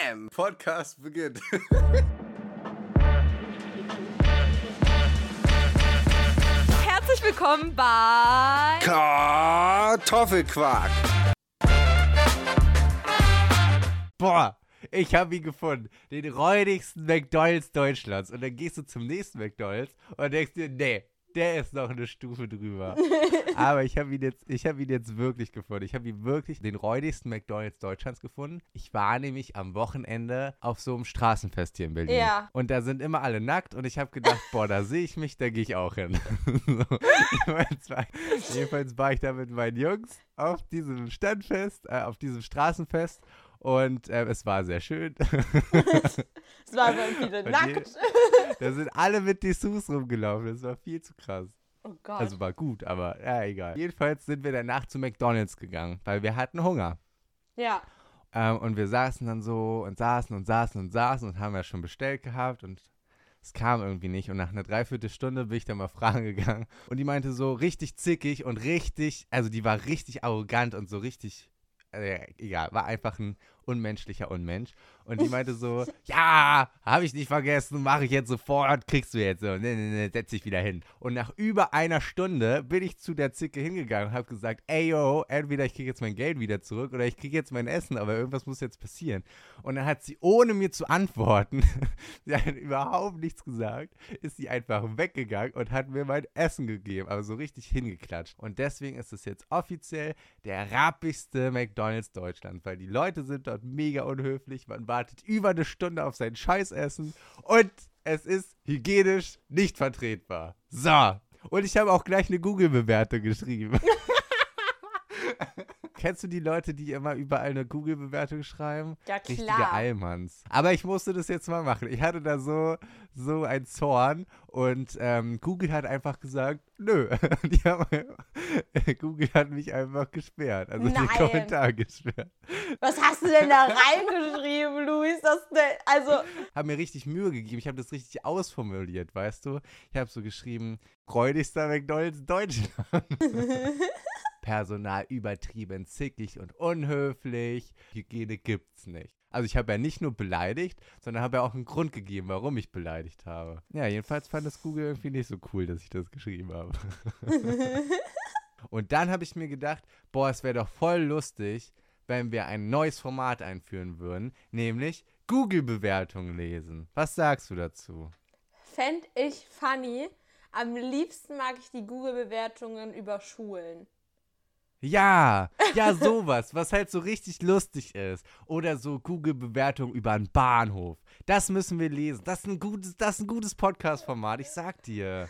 Bam! Podcast beginnt. Herzlich willkommen bei Kartoffelquark. Boah, ich habe ihn gefunden. Den räudigsten McDonald's Deutschlands. Und dann gehst du zum nächsten McDonald's und denkst dir, nee, der ist noch eine Stufe drüber. Aber ich habe ihn jetzt wirklich gefunden. Ich habe ihn wirklich den räudigsten McDonald's Deutschlands gefunden. Ich war nämlich am Wochenende auf so einem Straßenfest hier in Berlin. Ja. Und da sind immer alle nackt und ich habe gedacht, boah, da sehe ich mich, da gehe ich auch hin. So. Jedenfalls war ich da mit meinen Jungs auf diesem auf diesem Straßenfest. Und es war sehr schön. Es waren viele nackt. Da sind alle mit Dessous rumgelaufen. Das war viel zu krass. Oh Gott. Also war gut, aber ja, egal. Jedenfalls sind wir danach zu McDonald's gegangen, weil wir hatten Hunger. Ja. Und wir saßen dann so und saßen und haben ja schon bestellt gehabt und es kam irgendwie nicht. Und nach einer Dreiviertelstunde bin ich dann mal fragen gegangen. Und die meinte so richtig zickig und richtig, also die war richtig arrogant und so richtig, egal, war einfach ein unmenschlicher Unmensch. Und die meinte so, ja, habe ich nicht vergessen, mache ich jetzt sofort, kriegst du jetzt so, nee, setz dich wieder hin. Und nach über einer Stunde bin ich zu der Zicke hingegangen und habe gesagt, ey yo, entweder ich kriege jetzt mein Geld wieder zurück oder ich kriege jetzt mein Essen, aber irgendwas muss jetzt passieren. Und dann hat sie, ohne mir zu antworten, sie hat überhaupt nichts gesagt, ist sie einfach weggegangen und hat mir mein Essen gegeben, aber so richtig hingeklatscht. Und deswegen ist es jetzt offiziell der rappigste McDonald's Deutschland, weil die Leute sind dort mega unhöflich, man wartet über eine Stunde auf sein Scheißessen und es ist hygienisch nicht vertretbar. So, und ich habe auch gleich eine Google-Bewertung geschrieben. Kennst du die Leute, die immer überall eine Google-Bewertung schreiben? Ja, klar. Richtige Allmanns. Aber ich musste das jetzt mal machen. Ich hatte da so ein Zorn und Google hat einfach gesagt, nö. Google hat mich einfach gesperrt. Also den Kommentar gesperrt. Was hast du denn da reingeschrieben, Luis? Also. Habe mir richtig Mühe gegeben. Ich habe das richtig ausformuliert, weißt du? Ich habe so geschrieben, räudigster McDonald's Deutschland. Personal übertrieben, zickig und unhöflich. Hygiene gibt's nicht. Also ich habe ja nicht nur beleidigt, sondern habe ja auch einen Grund gegeben, warum ich beleidigt habe. Ja, jedenfalls fand das Google irgendwie nicht so cool, dass ich das geschrieben habe. Und dann habe ich mir gedacht, boah, es wäre doch voll lustig, wenn wir ein neues Format einführen würden, nämlich Google-Bewertungen lesen. Was sagst du dazu? Fände ich funny. Am liebsten mag ich die Google-Bewertungen über Schulen. Ja, sowas, was halt so richtig lustig ist. Oder so Google-Bewertung über einen Bahnhof. Das müssen wir lesen. Das ist ein gutes Podcast-Format, ich sag dir.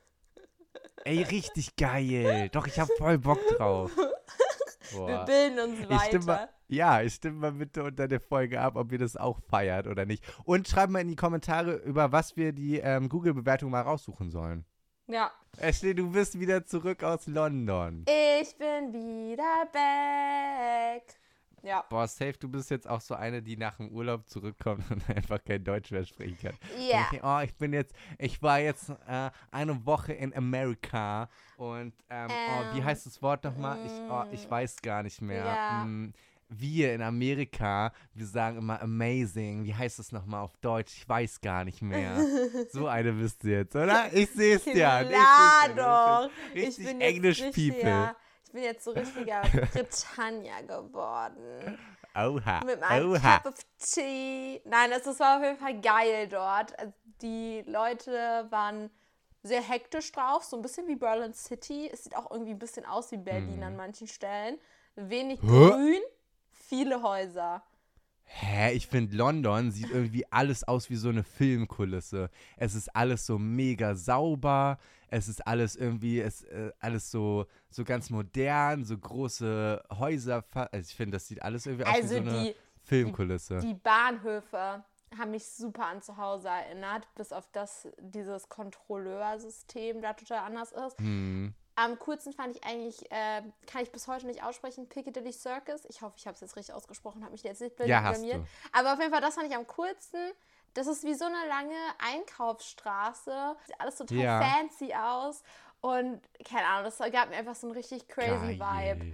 Ey, richtig geil. Doch, ich hab voll Bock drauf. Boah. Wir bilden uns weiter. Ich stimme mal bitte unter der Folge ab, ob ihr das auch feiert oder nicht. Und schreibt mal in die Kommentare, über was wir die Google-Bewertung mal raussuchen sollen. Ja. Ashley, du bist wieder zurück aus London. Ich bin wieder back. Ja. Boah, safe, du bist jetzt auch so eine, die nach dem Urlaub zurückkommt und einfach kein Deutsch mehr sprechen kann. Ja. Ich war jetzt eine Woche in Amerika und, wie heißt das Wort nochmal? Ich weiß gar nicht mehr. Ja. Wir in Amerika, wir sagen immer amazing. Wie heißt das nochmal auf Deutsch? Ich weiß gar nicht mehr. So eine bist du jetzt, oder? Ich sehe es ja. Klar doch. Richtig Englisch-People. Ich bin jetzt so richtiger Britannier geworden. Oha. Mit meinem Cup of Tea. Nein, das war auf jeden Fall geil dort. Die Leute waren sehr hektisch drauf, so ein bisschen wie Berlin City. Es sieht auch irgendwie ein bisschen aus wie Berlin an manchen Stellen. Wenig grün, viele Häuser. Hä, ich finde, London sieht irgendwie alles aus wie so eine Filmkulisse. Es ist alles so mega sauber, es ist alles irgendwie, alles so ganz modern, so große Häuser. Also ich finde, das sieht alles irgendwie aus wie so eine Filmkulisse. Die Bahnhöfe haben mich super an zu Hause erinnert, bis auf dieses Kontrolleursystem da total anders ist. Am coolsten fand ich eigentlich, kann ich bis heute nicht aussprechen, Piccadilly Circus. Ich hoffe, ich habe es jetzt richtig ausgesprochen, habe mich jetzt nicht blamiert. Aber auf jeden Fall, das fand ich am coolsten. Das ist wie so eine lange Einkaufsstraße. Sieht alles total fancy aus. Und keine Ahnung, das gab mir einfach so einen richtig crazy Vibe.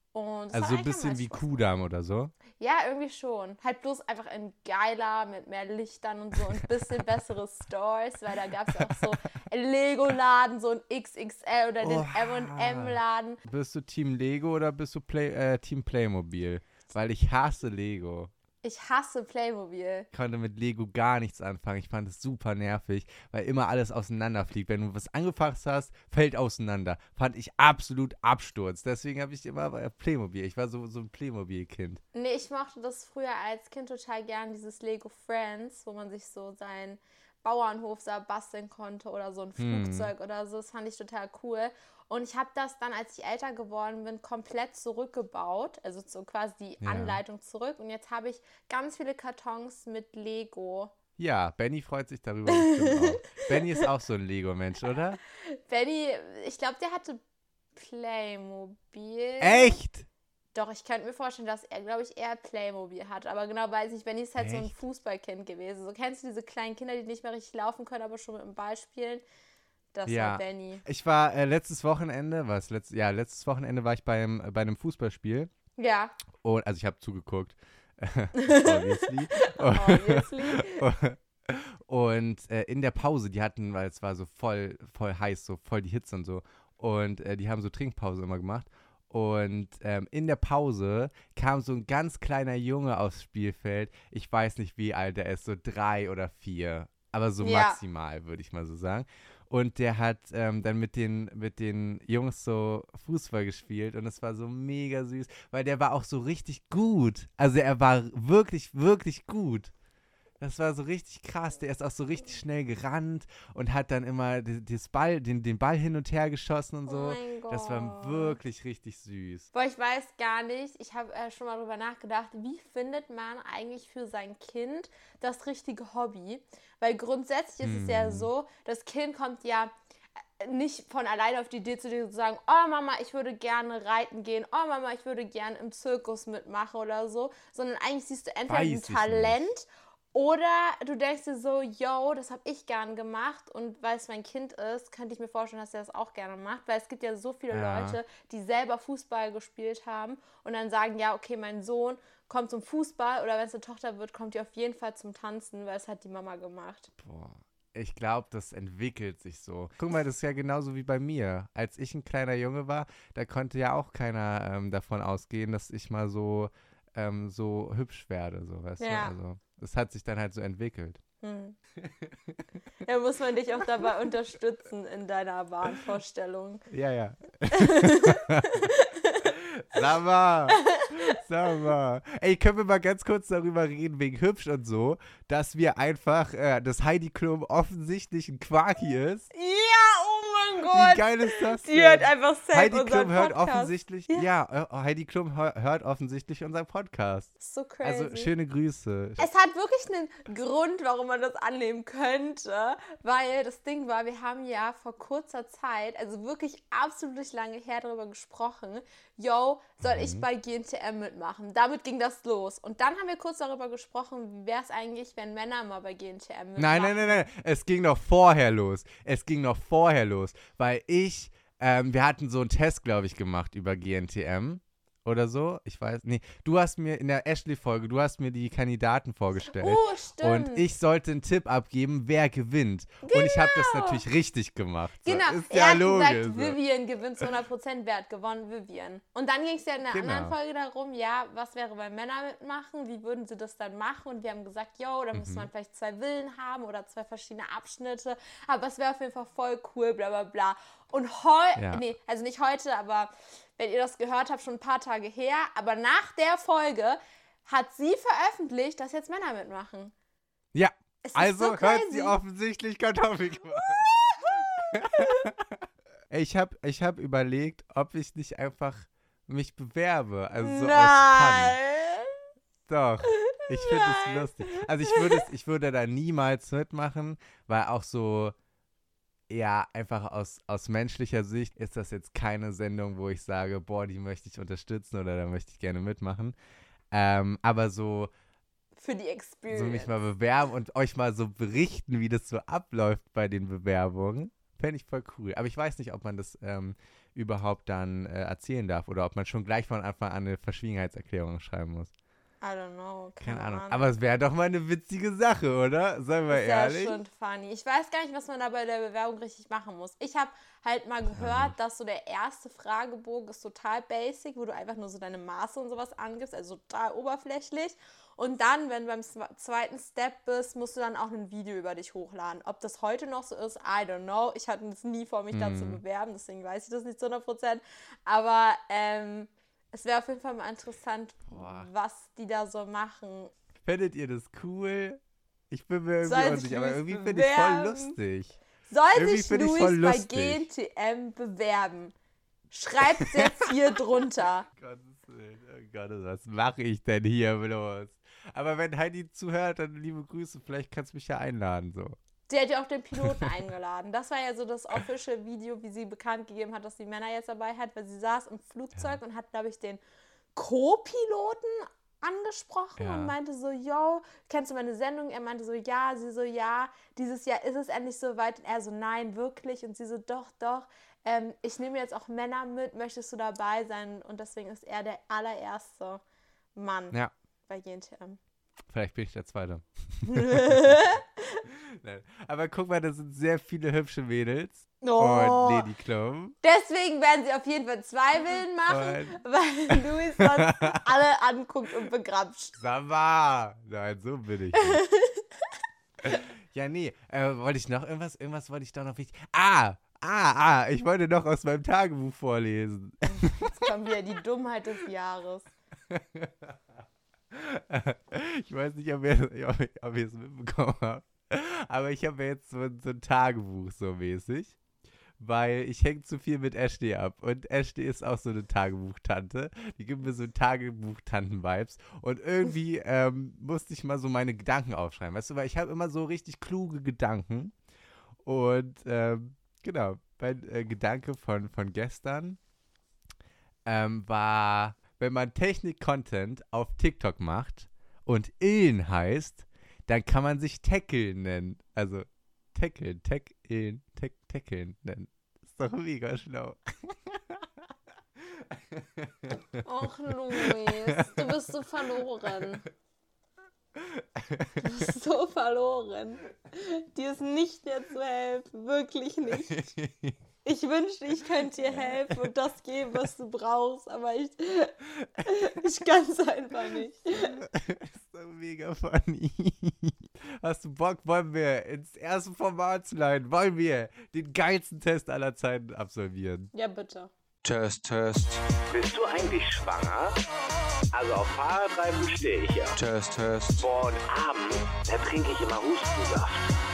Und das Also hat so ein eigentlich am bisschen meisten wie Spaß Kudam oder so. Ja, irgendwie schon. Halt bloß einfach in geiler, mit mehr Lichtern und so und ein bisschen bessere Stores, weil da gab es auch so einen Lego-Laden, so ein XXL oder den Oha. M&M-Laden. Bist du Team Lego oder bist du Team Playmobil? Weil ich hasse Lego. Ich hasse Playmobil. Ich konnte mit Lego gar nichts anfangen. Ich fand es super nervig, weil immer alles auseinanderfliegt. Wenn du was angefasst hast, fällt auseinander. Fand ich absolut Absturz. Deswegen habe ich immer Playmobil. Ich war so ein Playmobil-Kind. Nee, ich mochte das früher als Kind total gern, dieses Lego Friends, wo man sich so seinen Bauernhof da basteln konnte oder so ein Hm. Flugzeug oder so. Das fand ich total cool. Und ich habe das dann, als ich älter geworden bin, komplett zurückgebaut. Also so quasi die Ja. Anleitung zurück. Und jetzt habe ich ganz viele Kartons mit Lego. Ja, Benny freut sich darüber bestimmt auch. Benny ist auch so ein Lego-Mensch, oder? Benny, ich glaube, der hatte Playmobil. Echt? Doch, ich könnte mir vorstellen, dass er, glaube ich, eher Playmobil hat. Aber genau weiß ich nicht. Benny ist halt so ein Echt? Fußballkind gewesen. So kennst du diese kleinen Kinder, die nicht mehr richtig laufen können, aber schon mit dem Ball spielen? Das war Ja. Benny. Ich war letztes Wochenende, letztes Wochenende war ich bei einem Fußballspiel. Ja, Und, also ich habe zugeguckt. Obviously. obviously. Und in der Pause, die hatten, weil es war so voll heiß, so voll die Hitze und so. Und die haben so Trinkpause immer gemacht. Und in der Pause kam so ein ganz kleiner Junge aufs Spielfeld. Ich weiß nicht, wie alt er ist, so 3 oder 4. Aber so Ja. maximal, würde ich mal so sagen. Und der hat dann mit den Jungs so Fußball gespielt. Und es war so mega süß, weil der war auch so richtig gut. Also er war wirklich, wirklich gut. Das war so richtig krass. Der ist auch so richtig schnell gerannt und hat dann immer den Ball hin und her geschossen und Oh so. mein Das war Gott. wirklich richtig süß. Boah, ich weiß gar nicht. Ich habe schon mal drüber nachgedacht, wie findet man eigentlich für sein Kind das richtige Hobby? Weil grundsätzlich ist es ja Hm. so, das Kind kommt ja nicht von alleine auf die Idee zu dir zu sagen, oh Mama, ich würde gerne reiten gehen, oh Mama, ich würde gerne im Zirkus mitmachen oder so, sondern eigentlich siehst du entweder ein Weiß ich Talent nicht. oder du denkst dir so, yo, das habe ich gern gemacht und weil es mein Kind ist, könnte ich mir vorstellen, dass er das auch gerne macht, weil es gibt ja so viele Ja. Leute, die selber Fußball gespielt haben und dann sagen, ja, okay, mein Sohn kommt zum Fußball oder wenn es eine Tochter wird, kommt die auf jeden Fall zum Tanzen, weil es hat die Mama gemacht. Boah. Ich glaube, das entwickelt sich so. Guck mal, das ist ja genauso wie bei mir. Als ich ein kleiner Junge war, da konnte ja auch keiner davon ausgehen, dass ich mal so hübsch werde, so, weißt du? Ja. Also, das hat sich dann halt so entwickelt. Hm. Da muss man dich auch dabei unterstützen in deiner Wahnvorstellung. Ja, ja. Sag mal, sag mal. Ey, können wir mal ganz kurz darüber reden, wegen hübsch und so, dass wir einfach, dass Heidi Klum offensichtlich ein Quaki ist? Ja, oh mein Wie Gott. geil ist das Die hört denn? einfach safe Heidi unseren Klum hört Podcast. offensichtlich, ja, Heidi Klum hört offensichtlich unseren Podcast. Das ist so crazy. Also, schöne Grüße. Es hat wirklich einen Grund, warum man das annehmen könnte, weil das Ding war, wir haben ja vor kurzer Zeit, also wirklich absolut nicht lange her, darüber gesprochen, yo, soll ich bei GNTM mitmachen? Damit ging das los. Und dann haben wir kurz darüber gesprochen, wie wäre es eigentlich, wenn Männer mal bei GNTM mitmachen? Nein. Es ging noch vorher los. Weil wir hatten so einen Test, glaube ich, gemacht über GNTM oder so. Ich weiß, nee, du hast mir in der Ashley-Folge, du hast mir die Kandidaten vorgestellt. Oh, stimmt. Und ich sollte einen Tipp abgeben, wer gewinnt. Und ich habe das natürlich richtig gemacht. So. Genau, Ist er ja hat logisch. gesagt, So. Vivian gewinnt zu 100%, wer hat gewonnen? Vivian. Und dann ging es ja in der Genau. anderen Folge darum, ja, was wäre, wenn Männer mitmachen, wie würden sie das dann machen? Und wir haben gesagt, yo, da müsste man vielleicht 2 Villen haben oder 2 verschiedene Abschnitte, aber es wäre auf jeden Fall voll cool, bla bla bla. Und Ja. nee, also nicht heute, aber wenn ihr das gehört habt, schon ein paar Tage her, aber nach der Folge hat sie veröffentlicht, dass jetzt Männer mitmachen. Ja, Es ist also so hört crazy. sie offensichtlich Kartoffelquark. Ich hab überlegt, ob ich nicht einfach mich bewerbe. Also so aus Fun. Doch, ich finde es lustig. Also ich würde da niemals mitmachen, weil auch so, ja, einfach aus menschlicher Sicht ist das jetzt keine Sendung, wo ich sage, boah, die möchte ich unterstützen oder da möchte ich gerne mitmachen. Aber so Für die Experience. mich mal bewerben und euch mal so berichten, wie das so abläuft bei den Bewerbungen. Fände ich voll cool. Aber ich weiß nicht, ob man das überhaupt dann erzählen darf oder ob man schon gleich von Anfang an eine Verschwiegenheitserklärung schreiben muss. I don't know. Keine Ahnung. Aber es wäre doch mal eine witzige Sache, oder? Seien wir ehrlich. Das ist ja schon funny. Ich weiß gar nicht, was man da bei der Bewerbung richtig machen muss. Ich habe halt mal gehört, dass so der erste Fragebogen ist total basic, wo du einfach nur so deine Maße und sowas angibst, also total oberflächlich. Und dann, wenn du beim zweiten Step bist, musst du dann auch ein Video über dich hochladen. Ob das heute noch so ist, I don't know. Ich hatte es nie vor, mich dazu bewerben, deswegen weiß ich das nicht zu 100%. Aber es wäre auf jeden Fall mal interessant, was die da so machen. Findet ihr das cool? Ich bin mir irgendwie unsicher, aber irgendwie finde ich voll lustig. Soll sich Luis bei GNTM bewerben? Schreibt's jetzt hier drunter. Oh Gott, was mache ich denn hier bloß? Aber wenn Heidi zuhört, dann liebe Grüße, vielleicht kannst du mich ja einladen, so. Sie hat ja auch den Piloten eingeladen. Das war ja so das official Video, wie sie bekannt gegeben hat, dass sie Männer jetzt dabei hat, weil sie saß im Flugzeug und hat, glaube ich, den Co-Piloten angesprochen und meinte so, yo, kennst du meine Sendung? Er meinte so, ja. Sie so, ja, dieses Jahr ist es endlich soweit. Und er so, nein, wirklich. Und sie so, doch. Ich nehme jetzt auch Männer mit. Möchtest du dabei sein? Und deswegen ist er der allererste Mann bei GNTM. Vielleicht bin ich der Zweite. Nein. Aber guck mal, das sind sehr viele hübsche Mädels. Und Lady Klum. Deswegen werden sie auf jeden Fall 2 Willen machen, weil Luis sonst alle anguckt und begrapscht. Samba! Nein, so bin ich nicht. Ja, nee. Wollte ich noch irgendwas? Irgendwas wollte ich doch noch wichtig. Ich wollte noch aus meinem Tagebuch vorlesen. Jetzt kommt wieder die Dummheit des Jahres. Ich weiß nicht, ob ihr es mitbekommen habt. Aber ich habe jetzt so ein Tagebuch so mäßig, weil ich hänge zu viel mit Ashley ab. Und Ashley ist auch so eine Tagebuchtante. Die gibt mir so Tagebuchtanten-Vibes. Und irgendwie musste ich mal so meine Gedanken aufschreiben. Weißt du, weil ich habe immer so richtig kluge Gedanken. Und genau, mein Gedanke von gestern war, wenn man Technik-Content auf TikTok macht und Illen heißt, dann kann man sich Tackle nennen. Also Tackeln nennen. Ist doch mega schlau. Och, Luis, du bist so verloren. Du bist so verloren. Dir ist nicht mehr zu helfen. Wirklich nicht. Ich wünschte, ich könnte dir helfen und das geben, was du brauchst, aber ich kann es einfach nicht. Ist doch mega funny. Hast du Bock, wollen wir ins erste Format leiten? Wollen wir den geilsten Test aller Zeiten absolvieren? Ja, bitte. Test. Bist du eigentlich schwanger? Also auf Fahrradreifen stehe ich ja. Test. Boah, und abends, da trinke ich immer Hustensaft.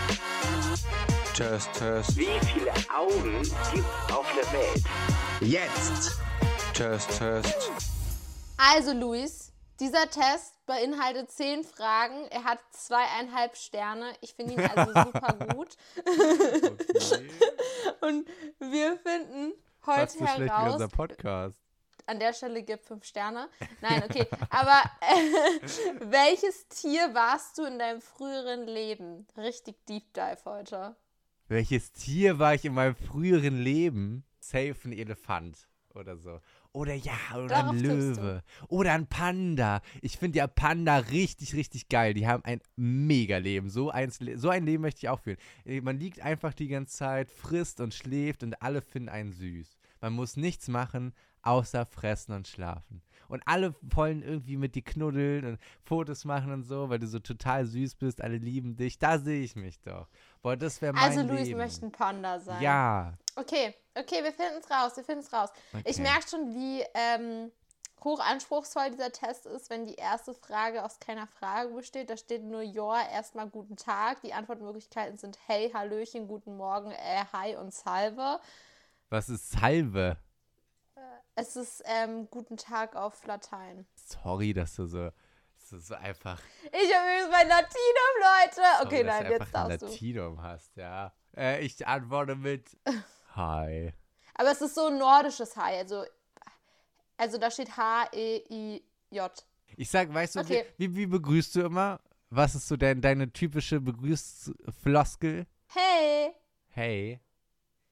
Test. Wie viele Augen gibt's auf der Welt? Jetzt. Test. Also, Luis, dieser Test beinhaltet 10 Fragen. Er hat 2,5 Sterne. Ich finde ihn also super gut. Okay. Und wir finden Fast heute so schlecht wie heraus... unser Podcast. An der Stelle gibt 5 Sterne. Nein, okay. Aber welches Tier warst du in deinem früheren Leben? Richtig Deep Dive heute. Welches Tier war ich in meinem früheren Leben? Safe ein Elefant oder so. Oder Darauf ein tippst Löwe. Oder ein Panda. Ich finde ja Panda richtig, richtig geil. Die haben ein Mega-Leben. So ein Leben möchte ich auch führen. Man liegt einfach die ganze Zeit, frisst und schläft und alle finden einen süß. Man muss nichts machen, außer fressen und schlafen. Und alle wollen irgendwie mit dir knuddeln und Fotos machen und so, weil du so total süß bist, alle lieben dich. Da sehe ich mich doch. Boah, das wäre mein Leben. Also Luis möchte ein Panda sein. Ja. Okay, wir finden es raus. Okay. Ich merke schon, wie hochanspruchsvoll dieser Test ist, wenn die erste Frage aus keiner Frage besteht. Da steht nur ja, erstmal guten Tag. Die Antwortmöglichkeiten sind hey, hallöchen, guten Morgen, hi und salve. Was ist Salve? Es ist guten Tag auf Latein. Sorry, dass du so einfach. Ich habe übrigens mein Latinum, Leute. Okay, dass nein, du jetzt einfach ein darfst du. Latinum hast, ja. Ich antworte mit Hi. Aber es ist so ein nordisches Hi. Also da steht H-E-I-J. Ich sag, weißt du, Okay. wie begrüßt du immer? Was ist so deine typische Begrüßfloskel? Hey. Hey.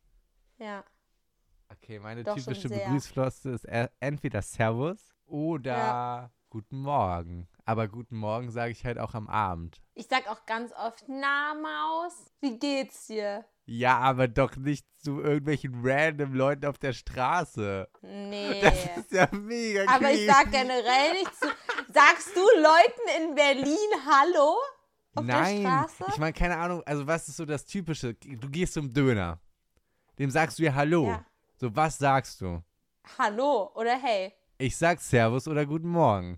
Ja. Okay, meine Doch, schon typische sehr. Begrüßflosse ist entweder Servus oder Guten Morgen. Aber Guten Morgen sage ich halt auch am Abend. Ich sag auch ganz oft, na Maus, wie geht's dir? Ja, aber doch nicht zu irgendwelchen random Leuten auf der Straße. Nee. Das ist ja mega Aber ich sag generell nicht zu. Sagst du Leuten in Berlin Hallo? Auf der Nein, Straße? ich meine, keine Ahnung, also was ist so das Typische? Du gehst zum Döner, dem sagst du ja Hallo. Ja. So, was sagst du? Hallo oder hey. Ich sag Servus oder Guten Morgen.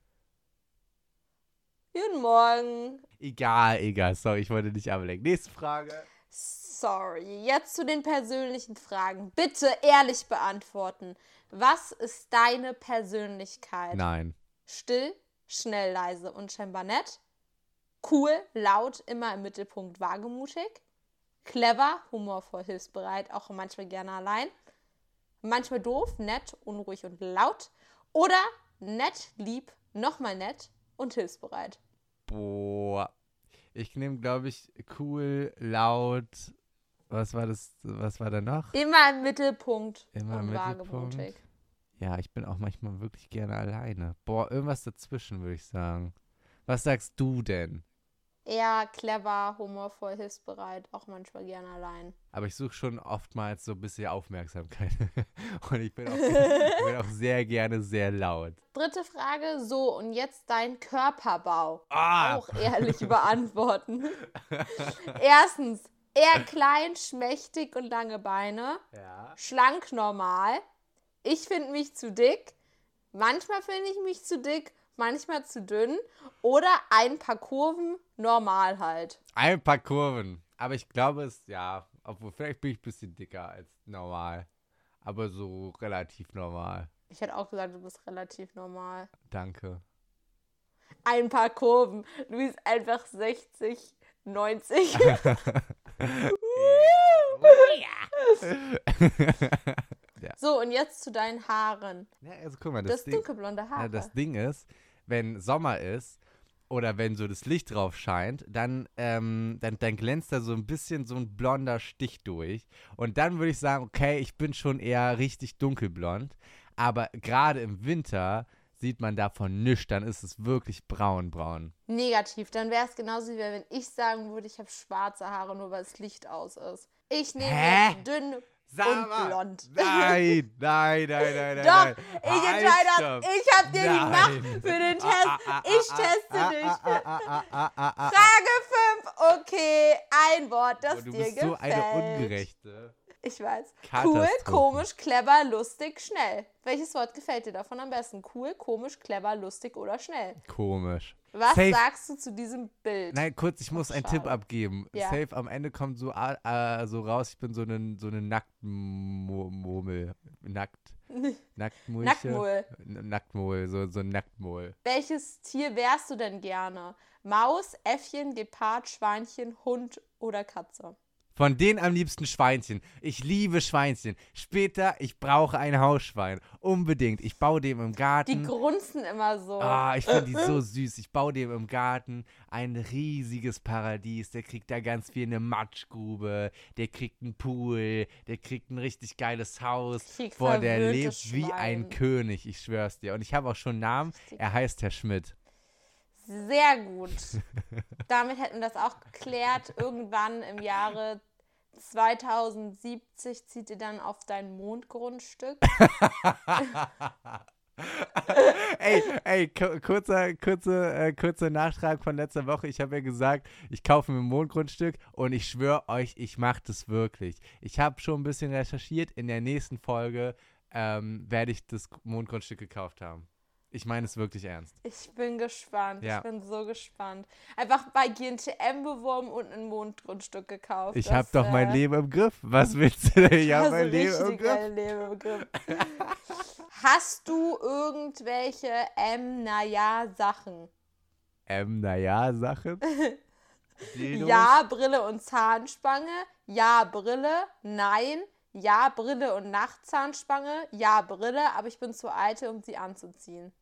Guten Morgen. Egal, sorry, ich wollte dich ablenken. Nächste Frage. Sorry, jetzt zu den persönlichen Fragen. Bitte ehrlich beantworten. Was ist deine Persönlichkeit? Nein. Still, schnell, leise, unscheinbar nett. Cool, laut, immer im Mittelpunkt, wagemutig. Clever, humorvoll, hilfsbereit, auch manchmal gerne allein. Manchmal doof, nett, unruhig und laut. Oder nett, lieb, nochmal nett und hilfsbereit. Boah. Ich nehme, glaube ich, cool, laut. Was war das? Was war da noch? Immer im Mittelpunkt Immer und im wagemutig. Mittelpunkt. Ja, ich bin auch manchmal wirklich gerne alleine. Boah, irgendwas dazwischen, würde ich sagen. Was sagst du denn? Eher clever, humorvoll, hilfsbereit, auch manchmal gerne allein. Aber ich suche schon oftmals so ein bisschen Aufmerksamkeit. Und ich bin auch sehr gerne sehr laut. Dritte Frage, so und jetzt dein Körperbau. Ah! Auch ehrlich beantworten. Erstens, eher klein, schmächtig und lange Beine. Ja. Schlank, normal. Ich finde mich zu dick. Manchmal finde ich mich zu dick, manchmal zu dünn. Oder ein paar Kurven, normal halt. Ein paar Kurven. Aber ich glaube obwohl vielleicht bin ich ein bisschen dicker als normal. Aber so relativ normal. Ich hätte auch gesagt, du bist relativ normal. Danke. Ein paar Kurven. Du bist einfach 60, 90. So, und jetzt zu deinen Haaren. Ja, also guck mal, Das dunkelblonde Haare. das Ding ist, wenn Sommer ist oder wenn so das Licht drauf scheint, dann glänzt da so ein bisschen so ein blonder Stich durch. Und dann würde ich sagen, okay, ich bin schon eher richtig dunkelblond. Aber gerade im Winter sieht man davon nichts, dann ist es wirklich braun. Negativ, dann wäre es genauso wie wenn ich sagen würde, ich habe schwarze Haare, nur weil das Licht aus ist. Ich nehme jetzt dünn und blond. Nein. Doch, ich entscheide, ich habe dir die Macht für den Test. Ich teste dich. Frage 5, okay, ein Wort, das Du dir bist gefällt. so eine Ungerechte. Ich weiß. Cool, Katastrophe. komisch, clever, lustig, schnell. Welches Wort gefällt dir davon am besten? Cool, komisch, clever, lustig oder schnell? Komisch. Was Safe. sagst du zu diesem Bild? Nein, kurz, ich muss einen Tipp schade. abgeben. Ja. Safe, am Ende kommt so raus, ich bin so eine Nacktmurmel. Nacktmulche. Nacktmull. Nacktmull, so ein Nacktmull. Welches Tier wärst du denn gerne? Maus, Äffchen, Gepard, Schweinchen, Hund oder Katze? Von denen am liebsten Schweinchen. Ich liebe Schweinchen. Später, ich brauche ein Hausschwein. Unbedingt. Ich baue dem im Garten. Die grunzen immer so. Ah, ich finde die so süß. Ich baue dem im Garten ein riesiges Paradies. Der kriegt da ganz viel eine Matschgrube. Der kriegt einen Pool. Der kriegt ein richtig geiles Haus. krieg Boah, der verwöhntes lebt wie ein Schwein. König. Ich schwör's dir. Und ich habe auch schon einen Namen. Er heißt Herr Schmidt. Sehr gut. Damit hätten wir das auch geklärt. Irgendwann im Jahre 2070 zieht ihr dann auf dein Mondgrundstück. Ey, kurzer Nachtrag von letzter Woche. Ich habe ja gesagt, ich kaufe mir ein Mondgrundstück und ich schwöre euch, ich mache das wirklich. Ich habe schon ein bisschen recherchiert. In der nächsten Folge werde ich das Mondgrundstück gekauft haben. Ich meine es wirklich ernst. Ich bin gespannt. Ja. Ich bin so gespannt. Einfach bei GNTM beworben und ein Mondgrundstück gekauft. Ich habe doch mein Leben im Griff. Was willst du denn? Ich habe mein Leben im Griff. Hast du irgendwelche Sachen? Sachen? Dildos? Ja, Brille und Zahnspange. Ja, Brille. Nein. Ja, Brille und Nachtzahnspange. Ja, Brille, aber ich bin zu alt, um sie anzuziehen.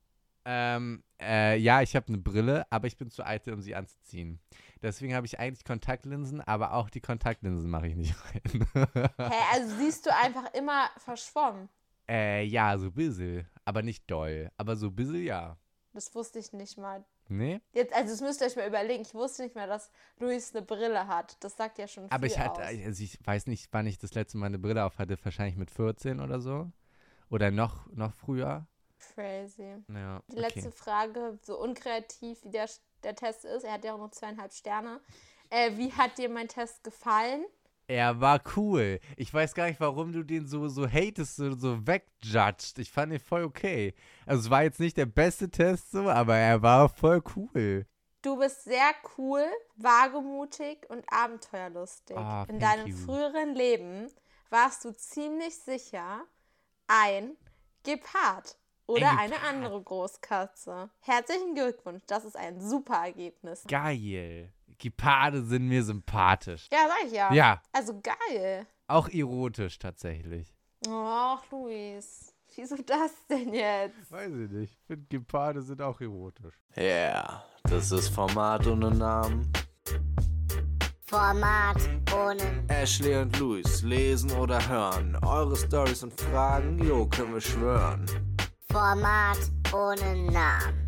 Ja, ich habe eine Brille, aber ich bin zu eitel, um sie anzuziehen. Deswegen habe ich eigentlich Kontaktlinsen, aber auch die Kontaktlinsen mache ich nicht rein. Hä, also siehst du einfach immer verschwommen. Ja, so ein bisschen, aber nicht doll. Aber so ein bisschen, ja. Das wusste ich nicht mal. Nee? Jetzt, also das müsst ihr euch mal überlegen. Ich wusste nicht mehr, dass Luis eine Brille hat. Das sagt ja schon viel Aber ich hatte, aus. also ich weiß nicht, wann ich das letzte Mal eine Brille auf hatte. Wahrscheinlich mit 14 oder so. Oder noch früher. Crazy. Ja, Die letzte Frage, so unkreativ wie der Test ist, er hat ja auch nur 2,5 Sterne. Wie hat dir mein Test gefallen? Er war cool. Ich weiß gar nicht, warum du den so hatest, so wegjudged. Ich fand ihn voll okay. Also es war jetzt nicht der beste Test so, aber er war voll cool. Du bist sehr cool, wagemutig und abenteuerlustig. Oh, In thank deinem you. früheren Leben warst du ziemlich sicher ein Gepard oder eine Gepard. andere Großkatze. Herzlichen Glückwunsch, das ist ein super Ergebnis. Geil. Geparde sind mir sympathisch. Ja, sag ich ja. Ja, Also geil. auch erotisch tatsächlich. Ach, Luis, wieso das denn jetzt? Weiß ich nicht. Ich finde, Geparde sind auch erotisch. Yeah, das ist Format ohne Namen. Format ohne. Ashley und Luis lesen oder hören. Eure Storys und Fragen, jo, können wir schwören. Format ohne Namen.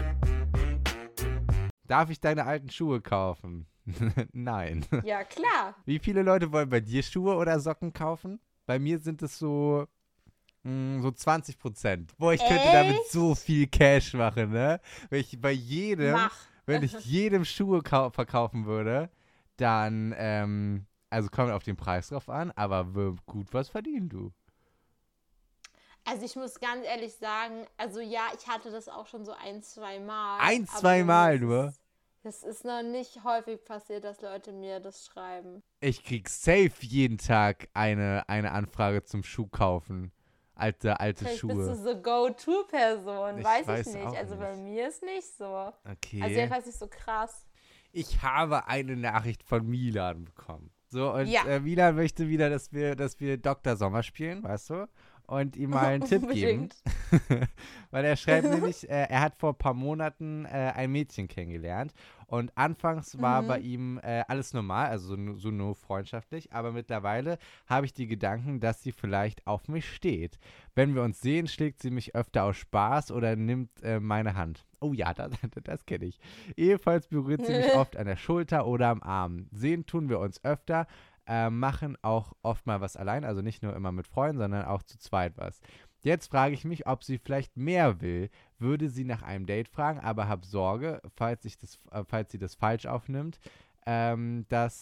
Darf ich deine alten Schuhe kaufen? Nein. Ja, klar. Wie viele Leute wollen bei dir Schuhe oder Socken kaufen? Bei mir sind es so 20%. Boah, ich könnte damit so viel Cash machen, ne? Wenn ich bei jedem, Mach. wenn ich jedem Schuhe verkaufen würde, dann, also kommt auf den Preis drauf an, aber gut was verdienen du. Also ich muss ganz ehrlich sagen, also ja, ich hatte das auch schon so 1-2 Mal. Ein, aber zwei Mal das nur? Es ist noch nicht häufig passiert, dass Leute mir das schreiben. Ich krieg safe jeden Tag eine Anfrage zum Schuh kaufen. Alte Vielleicht Schuhe. bist du so Go-To-Person, Ich weiß weiß ich nicht. auch Also bei nicht. mir ist nicht so. Okay. Also jedenfalls nicht so krass. Ich habe eine Nachricht von Milan bekommen. So, und Ja. Milan möchte wieder, dass wir Dr. Sommer spielen, weißt du? Und ihm mal einen Tipp geben. Unbedingt. Weil er schreibt nämlich, er hat vor ein paar Monaten ein Mädchen kennengelernt. Und anfangs war bei ihm alles normal, also so nur freundschaftlich. Aber mittlerweile habe ich die Gedanken, dass sie vielleicht auf mich steht. Wenn wir uns sehen, schlägt sie mich öfter aus Spaß oder nimmt meine Hand. Oh ja, das kenne ich. Ebenfalls berührt sie mich oft an der Schulter oder am Arm. Sehen tun wir uns öfter, machen auch oft mal was allein, also nicht nur immer mit Freunden, sondern auch zu zweit was. Jetzt frage ich mich, ob sie vielleicht mehr will. Würde sie nach einem Date fragen, aber habe Sorge, falls sie das falsch aufnimmt, dass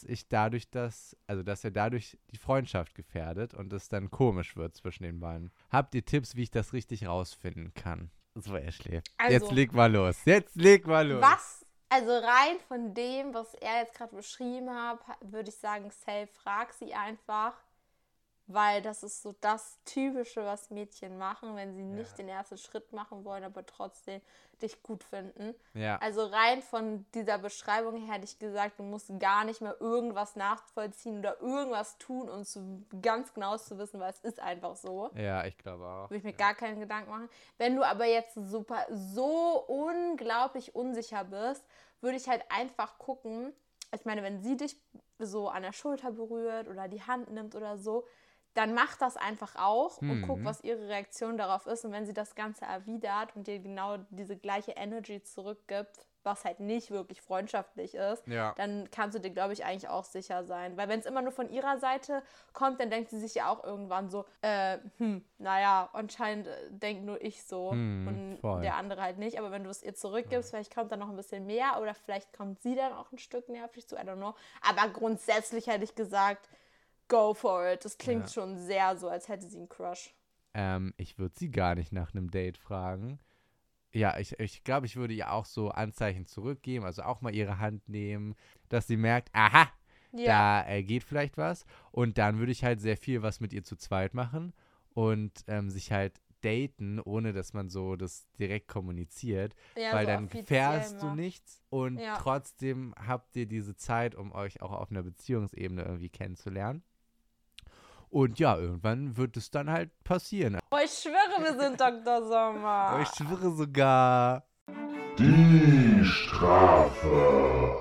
er dadurch die Freundschaft gefährdet und es dann komisch wird zwischen den beiden. Habt ihr Tipps, wie ich das richtig rausfinden kann? So, Ashley. Also, Jetzt leg mal los. Was? Also rein von dem, was er jetzt gerade beschrieben hat, würde ich sagen, safe, frag sie einfach, weil das ist so das Typische, was Mädchen machen, wenn sie nicht den ersten Schritt machen wollen, aber trotzdem dich gut finden. Ja. Also rein von dieser Beschreibung her hätte ich gesagt, du musst gar nicht mehr irgendwas nachvollziehen oder irgendwas tun, um ganz genau zu wissen, weil es ist einfach so. Ja, ich glaube auch. Würde ich mir gar keinen Gedanken machen. Wenn du aber jetzt so unglaublich unsicher bist, würde ich halt einfach gucken, ich meine, wenn sie dich so an der Schulter berührt oder die Hand nimmt oder so, dann mach das einfach auch und guck, was ihre Reaktion darauf ist. Und wenn sie das Ganze erwidert und dir genau diese gleiche Energy zurückgibt, was halt nicht wirklich freundschaftlich ist, Ja. dann kannst du dir, glaube ich, eigentlich auch sicher sein. Weil wenn es immer nur von ihrer Seite kommt, dann denkt sie sich ja auch irgendwann so, naja, anscheinend denkt nur ich so und voll. der andere halt nicht. Aber wenn du es ihr zurückgibst, vielleicht kommt dann noch ein bisschen mehr oder vielleicht kommt sie dann auch ein Stück näher auf dich zu, I don't know. Aber grundsätzlich hätte ich gesagt, go for it. Das klingt schon sehr so, als hätte sie einen Crush. Ich würde sie gar nicht nach einem Date fragen. Ja, ich glaube, ich würde ihr auch so Anzeichen zurückgeben, also auch mal ihre Hand nehmen, dass sie merkt, aha, Ja. da geht vielleicht was. Und dann würde ich halt sehr viel was mit ihr zu zweit machen und sich halt daten, ohne dass man so das direkt kommuniziert, Ja, weil so dann offiziell gefährdest du macht. nichts und Ja. trotzdem habt ihr diese Zeit, um euch auch auf einer Beziehungsebene irgendwie kennenzulernen. Und ja, irgendwann wird es dann halt passieren. Oh, ich schwöre, wir sind Dr. Sommer. Ich schwöre sogar. Die Strafe.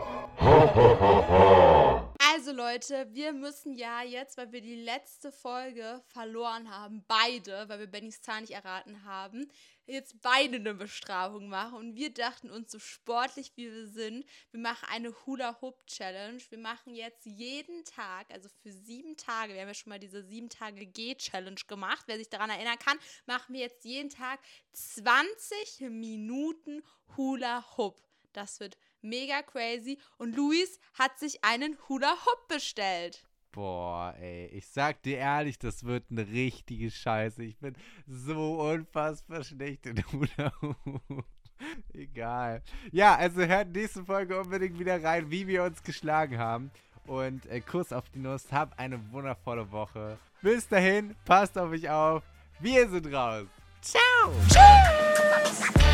Also Leute, wir müssen ja jetzt, weil wir die letzte Folge verloren haben, beide, weil wir Bennys Zahl nicht erraten haben, jetzt beide eine Bestrafung machen. Und wir dachten uns, so sportlich wie wir sind, wir machen eine Hula-Hoop-Challenge. Wir machen jetzt jeden Tag, also für 7 Tage, wir haben ja schon mal diese 7-Tage-G-Challenge gemacht, wer sich daran erinnern kann, machen wir jetzt jeden Tag 20 Minuten Hula-Hoop. Das wird mega crazy. Und Luis hat sich einen Hula-Hoop bestellt. Boah, ey, ich sag dir ehrlich, das wird eine richtige Scheiße. Ich bin so unfassbar schlecht in Hula-Hoop. Egal. Ja, also hört nächste Folge unbedingt wieder rein, wie wir uns geschlagen haben. Und Kuss auf die Nuss. Habt eine wundervolle Woche. Bis dahin, passt auf euch auf. Wir sind raus. Ciao. Tschüss.